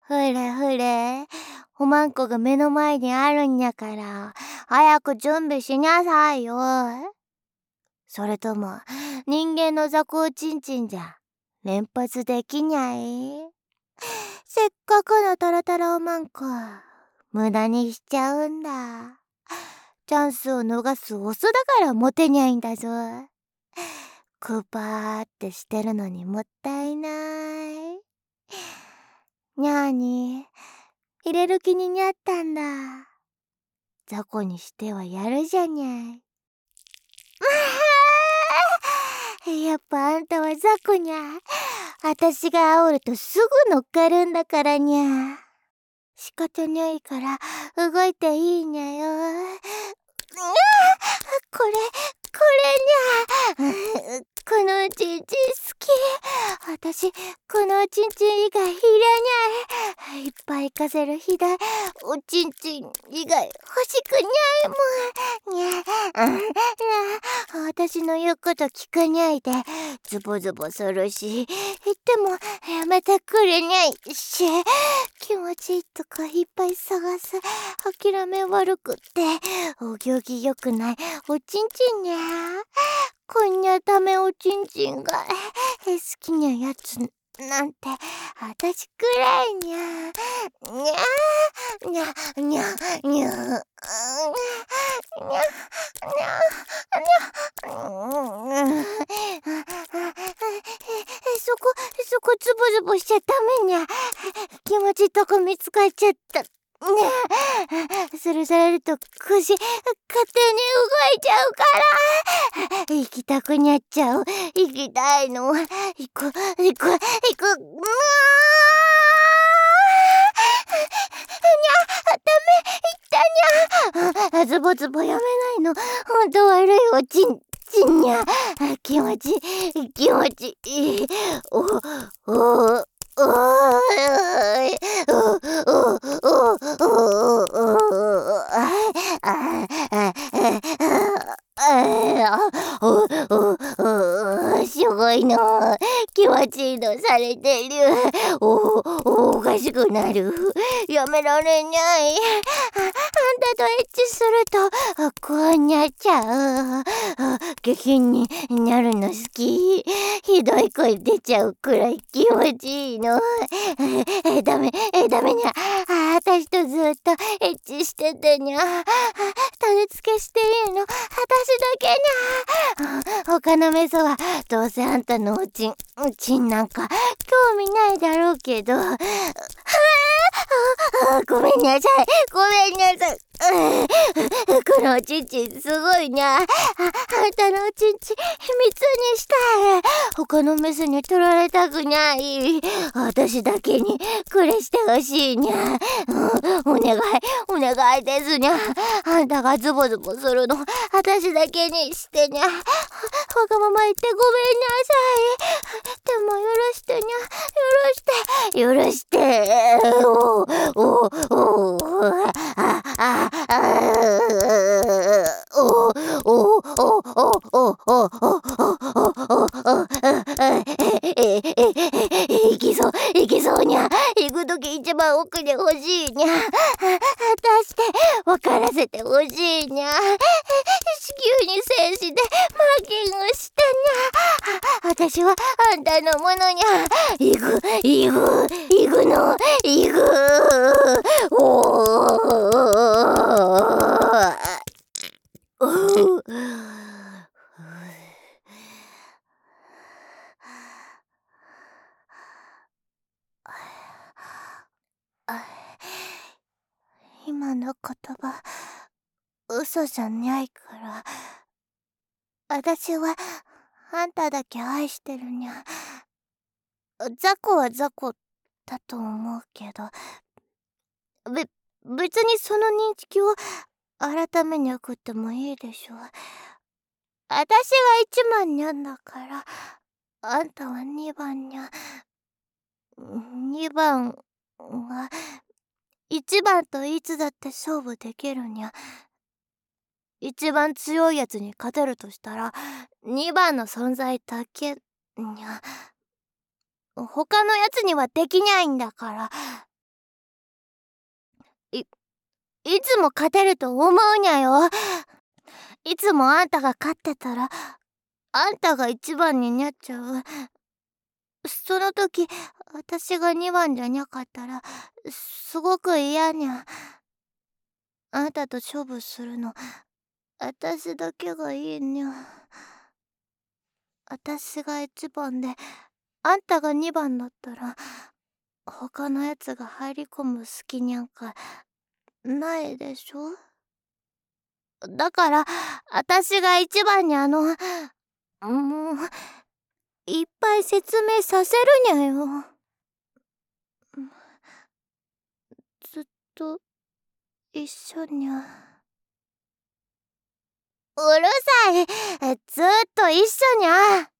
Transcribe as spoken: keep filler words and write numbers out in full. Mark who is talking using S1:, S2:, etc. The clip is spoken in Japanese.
S1: ふれふれ、おまんこが目の前にあるんやから、早く準備しなさいよ。それとも、人間の雑魚ちんちんじゃ、連発できにゃい？せっかくのタラタラおまんこ、無駄にしちゃうんだ。チャンスを逃すオスだからモテにゃいんだぞ。クーパーってしてるのにもったいない。にゃーに、入れる気ににゃったんだ。雑魚にしてはやるじゃにゃい。やっぱあんたは雑魚にゃ。あたしが煽るとすぐ乗っかるんだからにゃ。仕方ないから動いていいにゃよ。これ、これにゃ。このおちんちん好き。あたし、このおちんちん以外いらにゃい。いっぱい稼る日だ。おちんちん以外欲しくにゃいもん。にゃ。にゃ。あたしの言うこと聞かないで。ズボズボするし。言ってもやめてくれにゃいし。気持ちいいとこいっぱい探す。諦め悪くって。お行儀良くないおちんちんにゃ。こんにゃダメおちんちんが好きなやつなんてあたしくらいにゃ。にゃにゃにゃにゃにゃにゃにゃにゃ。そこそこズボズボしちゃダメにゃ。気持ちいいとこ見つかっちゃった。ねえ、それされると腰勝手に動いちゃうから。行きたくなっちゃう。行きたいの。行く行く行く。うわー、にゃ、ダメ、行ったにゃ。ズボズボやめないの。ほんと悪いおちんちんにゃ。気持ちいい気持ちいい。おおおーい。おおおおおおすごいの。気持ちいいのされてる。おおおかしくなる。やめられない。あんたとエッチするとこうなっちゃう。下品になるの好き。ひどい声出ちゃうくらい気持ちいいの。え、ダメ、え、ダメにゃ。あ、あたしとずっとエッチしててにゃ。種付けしていいの。あたしだけにゃ。他のメソはどうせあんたのおちん、ちんなんか興味ないだろうけど。はあ、ごめんなさい。ごめんなさい。このおちんちんすごいにゃ。あ、あんたのおちんちん秘密にしたい。他のメスに取られたくない。私だけにこれしてほしいにゃ。お願い、お願いですにゃ。あんたがズボズボするの私だけにしてにゃ。わがまま言ってごめんなさい。でも許してにゃ。許して。許して。おおおあああおおおおおおおえええいきそういきそうにゃ。行くとき一番奥で欲しいにゃ。出して分からせて欲しいにゃ。子宮に精子でマーキングしてにゃ。私はあんたのものにゃ。行く行く行くの行く。おお今の言葉嘘じゃないから。私はあんただけ愛してるにゃ。雑魚は雑魚だと思うけど、べ別にその認識を改めにゃくってもいいでしょ。私が一番にゃんだから、あんたは二番にゃ。二番は一番といつだって勝負できるにゃ。一番強いやつに勝てるとしたら二番の存在だけにゃ。他のやつにはできないんだから。 い、いつも勝てると思うにゃよ。いつもあんたが勝ってたら、あんたが一番になっちゃう。その時、私が二番じゃにゃかったら、すごく嫌にゃ。あんたと勝負するの、私だけがいいにゃ。私が一番で、あんたが二番だったら、他のやつが入り込む隙にゃんかないでしょ。だから、私が一番にあの、もう、いっぱい説明させるにゃよ。ずっと一緒にゃ。うるさい。ずっと一緒にゃ。